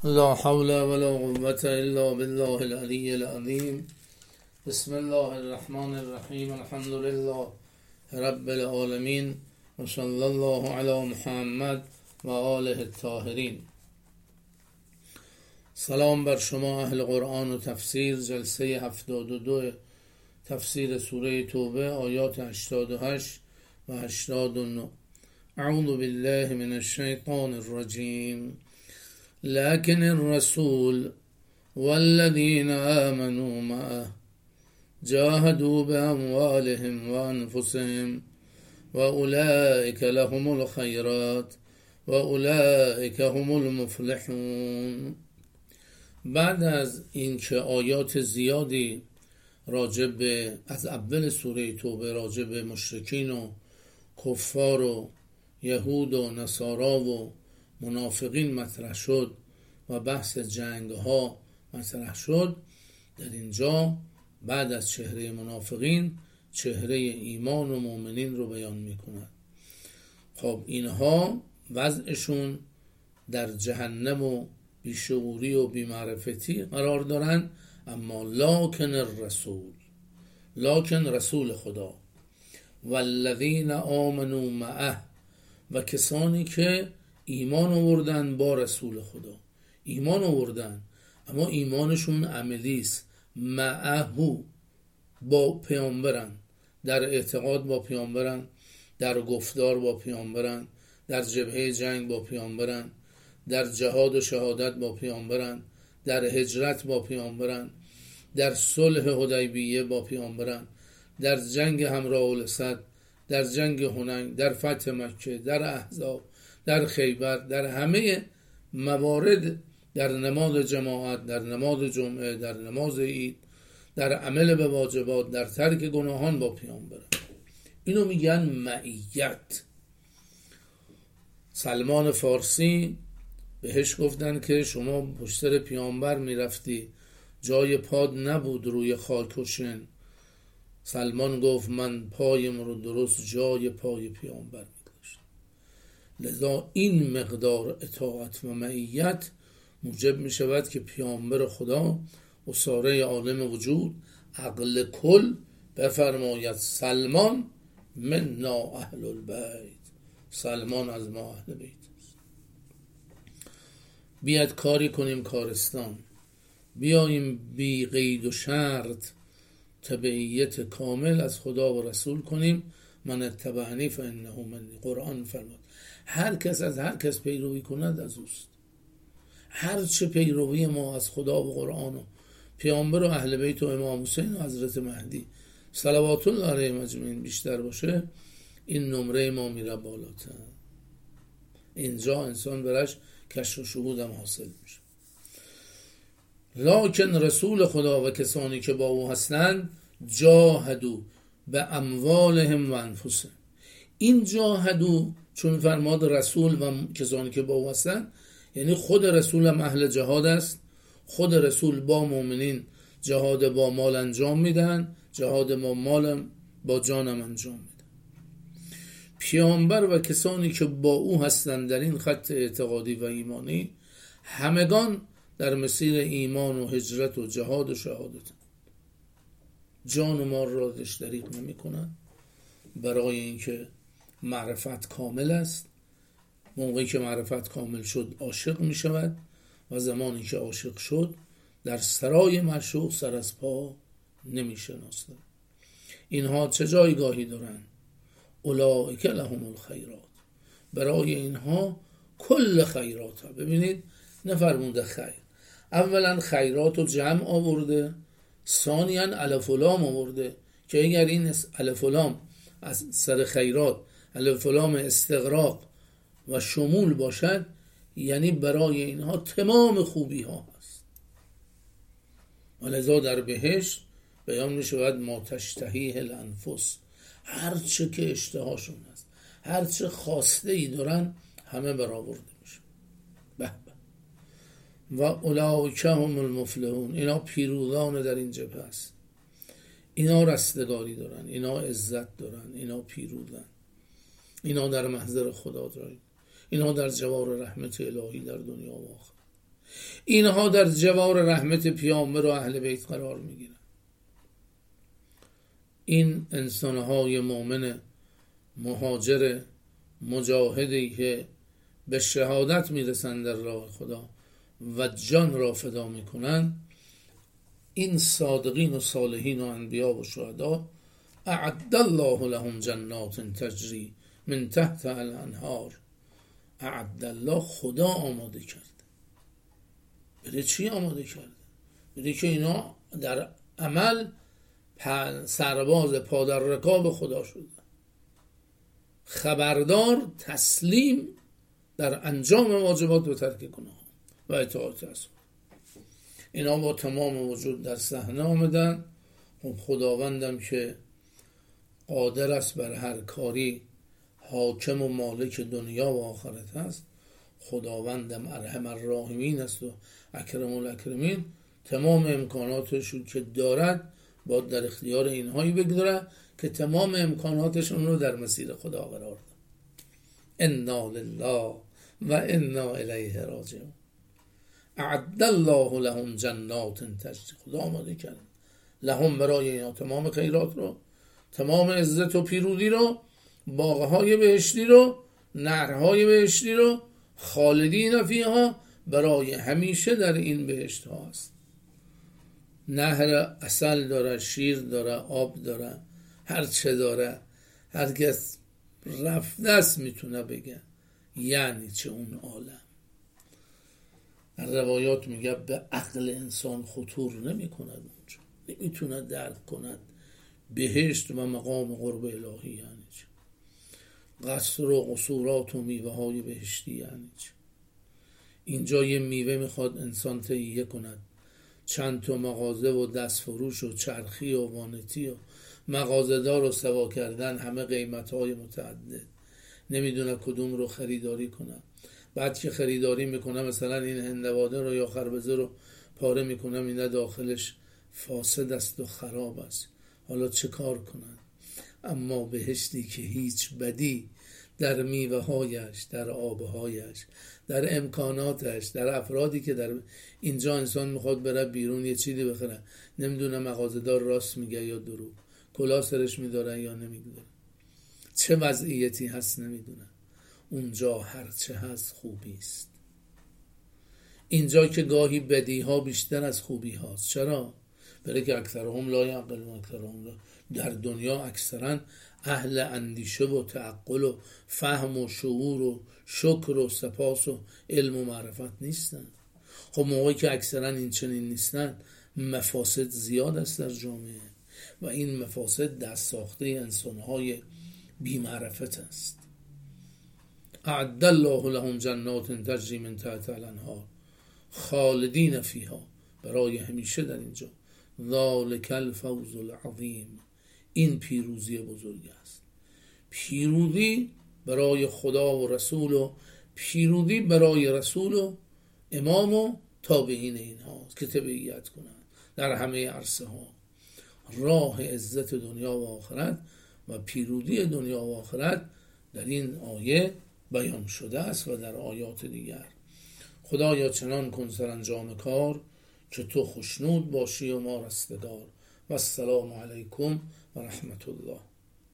لا حول ولا قوة إلا بالله العلي العظيم. بسم الله الرحمن الرحیم. الحمد لله رب العالمین و صلی الله علی محمد و آله الطاهرین. سلام بر شما اهل قرآن و تفسیر. جلسه 72 تفسیر سوره توبه، آیات 88 و 89. اعوذ بالله من الشیطان الرجیم. لكن الرسول والذين آمنوا معه جاهدوا بأموالهم وأنفسهم وأولئك لهم الخيرات وأولئك هم المفلحون. بعد از اینکه آیات زیادی از اول سوره توبه راجع به مشرکین و کفار و یهود و نصارا و منافقین مطرح شد و بحث جنگ ها مطرح شد، در اینجا بعد از چهره منافقین چهره ایمان و مؤمنین رو بیان میکند. خب اینها وضعشون در جهنم و بیشعوری و بیمعرفتی قرار دارن، اما لکن رسول خدا والذین آمنوا معه، و کسانی که ایمان آوردن با رسول خدا، ایمان آوردن اما ایمانشون عملی است. معه با پیامبرن، در اعتقاد با پیامبرن، در گفتار با پیامبرن، در جبهه جنگ با پیامبرن، در جهاد و شهادت با پیامبرن، در هجرت با پیامبرن، در صلح حدیبیه با پیامبرن، در جنگ همراه الاسد، در جنگ هنین، در فتح مکه، در احزاب، در خیبر، در همه موارد، در نماز جماعت، در نماز جمعه، در نماز عید، در عمل به واجبات، در ترک گناهان با پیامبر. اینو میگن معیت. سلمان فارسی بهش گفتن که شما پشت سر پیامبر میرفتی، جای پاد نبود روی خاک و شن. سلمان گفت من پایم رو درست جای پای پیامبر میگذاشتم. لذا این مقدار اطاعت و معیت موجب می شود که پیامبر خدا اساره عالم وجود عقل کل بفرماید سلمان منا اهل البیت، سلمان از ما اهل بیت است. بیاد کاری کنیم کارستان، بیاییم بی قید و شرط تبعیت کامل از خدا و رسول کنیم. من اتبعنی فانه منی. قرآن فرمود هر کس از هر کس پیروی کند از اوست. هر چه پیروی ما از خدا و قرآن و پیامبر و اهل بیت و امام حسین و حضرت مهدی صلوات الله علیهم اجمعین بیشتر باشه، این نمره ما میره بالاتر. اینجا انسان برش کشف و شهود هم حاصل میشه. لکن رسول خدا و کسانی که با او هستند جاهدو به اموالهم و انفسهم. این جاهدو چون فرماد رسول و کسانی که با او هستند، یعنی خود رسول هم اهل جهاد است. خود رسول با مؤمنین جهاد با مال انجام میدن، جهاد با مال با جانم انجام میدن. پیامبر و کسانی که با او هستند در این خط اعتقادی و ایمانی همگان در مسیر ایمان و هجرت و جهاد و شهادت. جان و مال را دریغ نمی کنن، برای اینکه معرفت کامل است. موقعی که معرفت کامل شد عاشق می شود و زمانی که عاشق شد در سرای معشوق سر از پا نمی شناسد. اینها چه جایگاهی دارن؟ اولئک لهم الخیرات. برای اینها کل خیرات ها. ببینید نفرمونده خیر، اولا خیرات و جمع آورده، ثانیا الف و لام آورده که اگر این الف و لام از سر خیرات الف و لام استغراق و شمول باشد، یعنی برای اینها تمام خوبی ها هست. ولذا در بهشت بیان می شود ما تشتهیه الانفس، هر چه که اشتهاشون هست، هر چه خواسته ای دارن همه برآورده میشه. به و اولئک هم المفلحون. اینا پیروزان در این جبهه است. اینا رستگاری دارن، اینا عزت دارن، اینا پیروزن، اینا در محضر خدا دارن، اینها در جوار رحمت الهی در دنیا و آخرت. اینها در جوار رحمت پیامبر و اهل بیت قرار میگیرن. این انسانهای مؤمن مهاجر مجاهدی که به شهادت میرسن در راه خدا و جان را فدا میکنن، این صادقین و صالحین و انبیا و شهدا اعد الله لهم جنات تجری من تحت الانهار. اعد الله، خدا آماده کرده. بده چی آماده کرده؟ بده که اینا در عمل سرباز پادر رکاب خدا شدن، خبردار، تسلیم در انجام واجبات و ترک گناه و اطاعت رسول. اینا با تمام وجود در صحنه آمدن. خداوندم که قادر است بر هر کاری، حاکم و مالک دنیا و آخرت است، خداوندم ارحم الراحمین است و اکرم الاکرمین، تمام امکاناتش که دارد با در اختیار اینهایی بگذاره که تمام امکاناتشون رو در مسیر خدا قرار ده. انا لله و انا الیه راجعون. اعد الله لهم جنات تجری، خدا آماده کرد لهم، برای اینا تمام خیرات رو، تمام عزت و پیروزی رو، باغهای بهشتی رو، نهرهای بهشتی رو، خالدین فیها، برای همیشه در این بهشت ها است. نهر عسل داره، شیر داره، آب داره، هر چه داره. هر کس رفته است میتونه بگه یعنی چه اون عالم. روایات میگه به عقل انسان خطور نمی کند اونجا، نمیتونه درک کند بهشت و مقام قرب الهی یعنی چه، قصر و قصورات و میوه های بهشتی یعنی چه. اینجا یه میوه میخواد انسان تهیه کند، چند تا مغازه و دست فروش و چرخی و وانتی و مغازه‌دار رو سوا کردن، همه قیمت‌های متعدد، نمیدونه کدوم رو خریداری کنه. بعد که خریداری میکنه مثلا این هندواده رو یا خربزه رو پاره میکنه، اینه داخلش فاسد است و خراب است، حالا چه کار کنن؟ اما بهشتی که هیچ بدی در میوه هایش، در آبهایش، در امکاناتش، در افرادی که در اینجا انسان میخواد بره بیرون یه چیزی بخره، نمیدونه مغازه‌دار راست میگه یا دروغ، کلاه سرش میداره یا نمیدونه، چه وضعیتی هست نمیدونه. اونجا هرچه هست خوبی است. اینجا که گاهی بدی ها بیشتر از خوبی هاست. چرا؟ برای که اکثرهم لا یعقلون، در دنیا اکثرا اهل اندیشه و تعقل و فهم و شعور و شکر و سپاس و علم و معرفت نیستن. خب موقعی که اکثرا این چنین نیستن، مفاسد زیاد است در جامعه و این مفاسد دست ساخته انسانهای بی معرفت است. اعد الله لهم جنات تجری من تحت الانهار خالدین فیها، برای همیشه در اینجا. ذالک الفوز العظیم، این پیروزی بزرگ است. پیروزی برای خدا و رسول و پیروزی برای رسول و امام و تابعین اینها که تبعیت کنند در همه عرصه ها. راه عزت دنیا و آخرت و پیروزی دنیا و آخرت در این آیه بیان شده است و در آیات دیگر. خدایا چنان کن سرانجام کار که تو خوشنود باشی و ما رستگار. و السلام علیکم و رحمت الله.